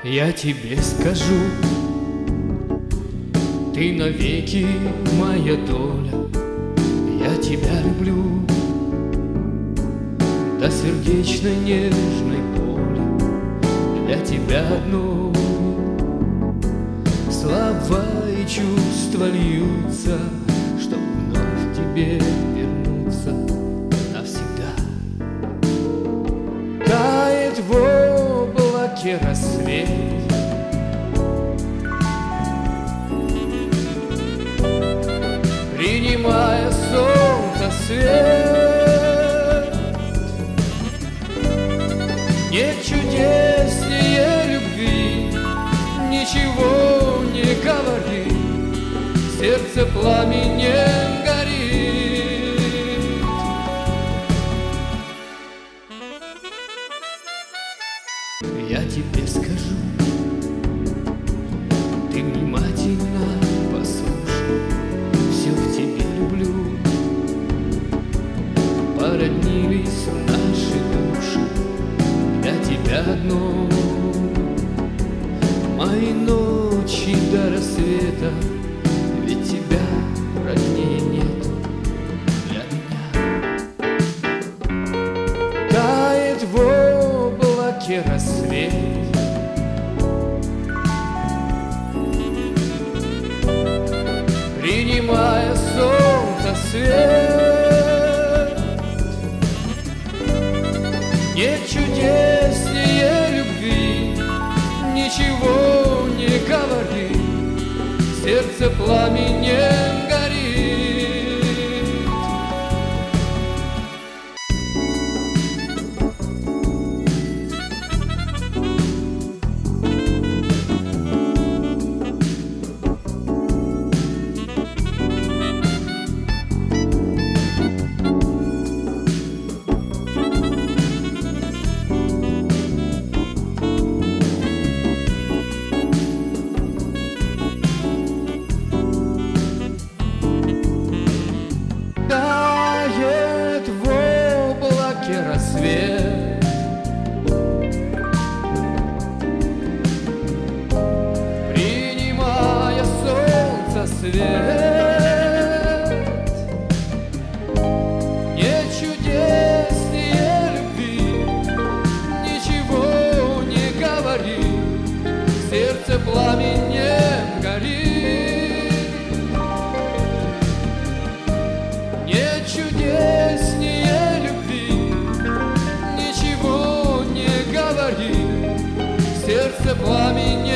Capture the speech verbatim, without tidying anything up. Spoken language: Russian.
Я тебе скажу, ты навеки моя доля. Я тебя люблю до сердечной нежной боли. Для тебя одной слова и чувства льются, чтоб вновь к тебе вернуться навсегда. Тает в облаке рассвет, принимая солнце свет. Нет чудеснее любви, ничего не говори, сердце пламенем горит. Я тебе скажу, ты внимательно послушай, все в тебе люблю. Породнились наши души для тебя одной. Мои ночи до рассвета, ведь тебя роднее нету для меня. Тает в облаке рассвет, принимая солнце свет. Нет чудеснее любви, ничего не говори, сердце пламенем горит. Тает в облаке рассвет, принимая солнце свет. Нет чудеснее любви, ничего не говори, сердце пламенем горит. Нет чудеснее любви, ничего не говори, сердце пламенем